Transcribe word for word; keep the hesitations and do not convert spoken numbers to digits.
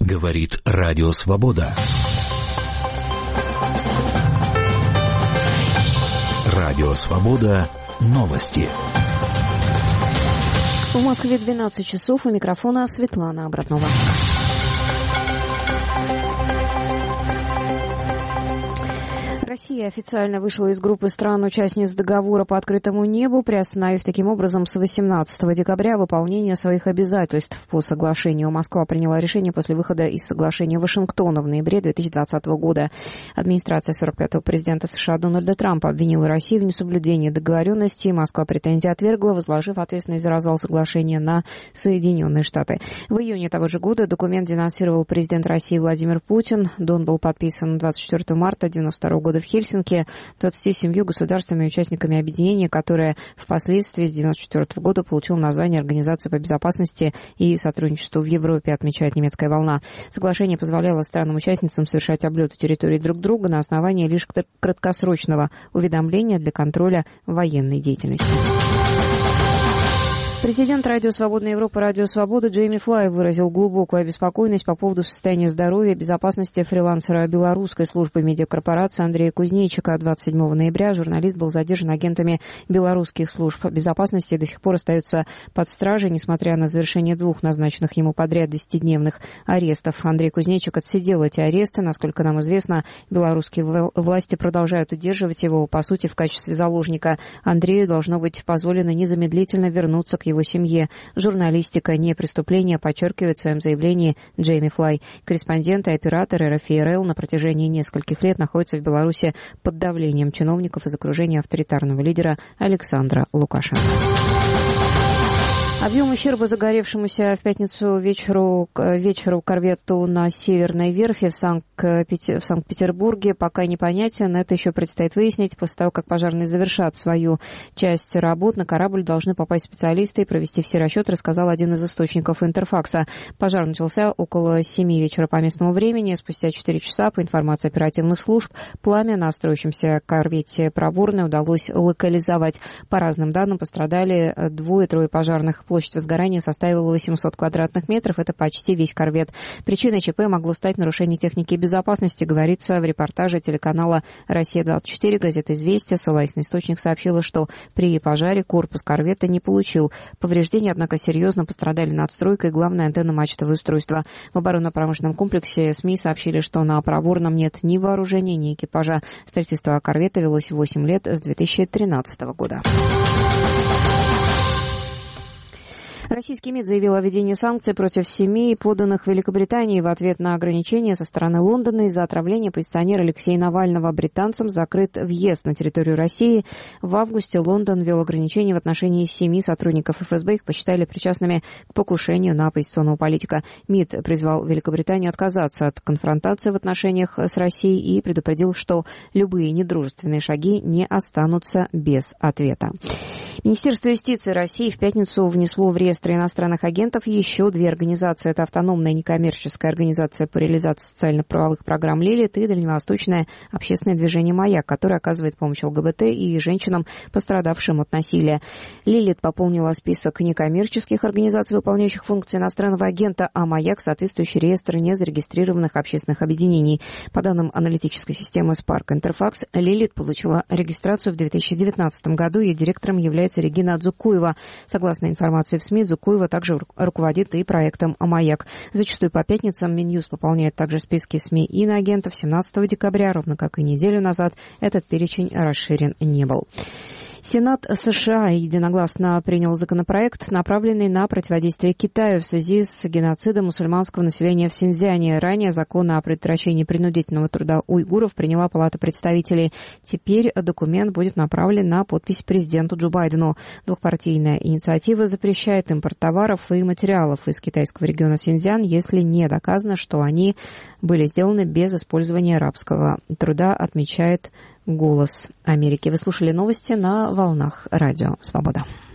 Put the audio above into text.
Говорит Радио Свобода. Радио Свобода. Новости. В Москве двенадцать часов. У микрофона Светлана Обратнова. Россия официально вышла из группы стран-участниц договора по открытому небу, приостановив таким образом с восемнадцатого декабря выполнение своих обязательств по соглашению. Москва приняла решение после выхода из соглашения Вашингтона в ноябре две тысячи двадцатого года. Администрация сорок пятого президента США Дональда Трампа обвинила Россию в несоблюдении договоренности. Москва претензии отвергла, возложив ответственность за развал соглашения на Соединенные Штаты. В июне того же года документ денонсировал президент России Владимир Путин. Дон был подписан двадцать четвёртого марта девяносто второго года в Хельсинки двадцатью семью государствами и участниками объединения, которое впоследствии с девяносто четвёртого года получило название Организации по безопасности и сотрудничеству в Европе, отмечает немецкая волна. Соглашение позволяло странам-участницам совершать облеты территории друг друга на основании лишь краткосрочного уведомления для контроля военной деятельности. Президент Радио Свободная Европа «Радио Свобода» Джейми Флай выразил глубокую обеспокоенность по поводу состояния здоровья и безопасности фрилансера белорусской службы медиакорпорации Андрея Кузнейчика. двадцать седьмого ноября журналист был задержан агентами белорусских служб безопасности и до сих пор остается под стражей, несмотря на завершение двух назначенных ему подряд десятидневных арестов. Андрей Кузнейчик отсидел эти аресты. Насколько нам известно, белорусские власти продолжают удерживать его, по сути, в качестве заложника. Андрею должно быть позволено незамедлительно вернуться к его семье. Журналистика не преступление, подчеркивает в своем заявлении Джейми Флай. Корреспондент и оператор эр эф и эр эл на протяжении нескольких лет находится в Беларуси под давлением чиновников из окружения авторитарного лидера Александра Лукашенко. Объем ущерба загоревшемуся в пятницу вечеру, вечеру корвету на Северной верфи в, Санкт-Пети... в Санкт-Петербурге пока непонятен. Это еще предстоит выяснить. После того, как пожарные завершат свою часть работ, на корабль должны попасть специалисты и провести все расчеты, рассказал один из источников Интерфакса. Пожар начался около семи вечера по местному времени. Спустя четыре часа, по информации оперативных служб, пламя на строящемся корвете «Проворный» удалось локализовать. По разным данным, пострадали двое-трое пожарных. Площадь возгорания составила восемьсот квадратных метров. Это почти весь корвет. Причиной ЧП могло стать нарушение техники безопасности, говорится в репортаже телеканала «Россия-двадцать четыре». Газета «Известия», ссылаясь на источник, сообщила, что при пожаре корпус корвета не получил повреждений, однако серьезно пострадали надстройка и главное антенно-мачтовое устройство. В оборонно-промышленном комплексе СМИ сообщили, что на Проворном нет ни вооружения, ни экипажа. Строительство корвета велось восемь лет с две тысячи тринадцатого года. Российский МИД заявил о введении санкций против семи поданных Великобритании в ответ на ограничения со стороны Лондона из-за отравления оппозиционера Алексея Навального. Британцам закрыт въезд на территорию России. В августе Лондон ввел ограничения в отношении семи сотрудников эф эс бэ. Их посчитали причастными к покушению на оппозиционного политика. МИД призвал Великобританию отказаться от конфронтации в отношениях с Россией и предупредил, что любые недружественные шаги не останутся без ответа. Министерство юстиции России в пятницу внесло в реестр иностранных агентов еще две организации. Это автономная некоммерческая организация по реализации социально-правовых программ «Лилит» и дальневосточное общественное движение «Маяк», которое оказывает помощь эл гэ бэ тэ и женщинам, пострадавшим от насилия. «Лилит» пополнила список некоммерческих организаций, выполняющих функции иностранного агента, а «Маяк» — соответствующий реестр незарегистрированных общественных объединений. По данным аналитической системы Spark Interfax, «Лилит» получила регистрацию в две тысячи девятнадцатом году. Ее директором является Регина Дзукуева. Согласно информации в СМИ, Дзукуева также руководит и проектом «Маяк». Зачастую по пятницам Минюст пополняет также списки СМИ иноагентов. семнадцатого декабря, ровно как и неделю назад, этот перечень расширен не был. Сенат США единогласно принял законопроект, направленный на противодействие Китаю в связи с геноцидом мусульманского населения в Синьцзяне. Ранее закон о предотвращении принудительного труда уйгуров приняла Палата представителей. Теперь документ будет направлен на подпись президенту Джо Байдену. Двухпартийная инициатива запрещает импорт товаров и материалов из китайского региона Синьцзян, если не доказано, что они были сделаны без использования рабского труда, отмечает «Голос Америки». Вы слушали новости на волнах Радио Свобода.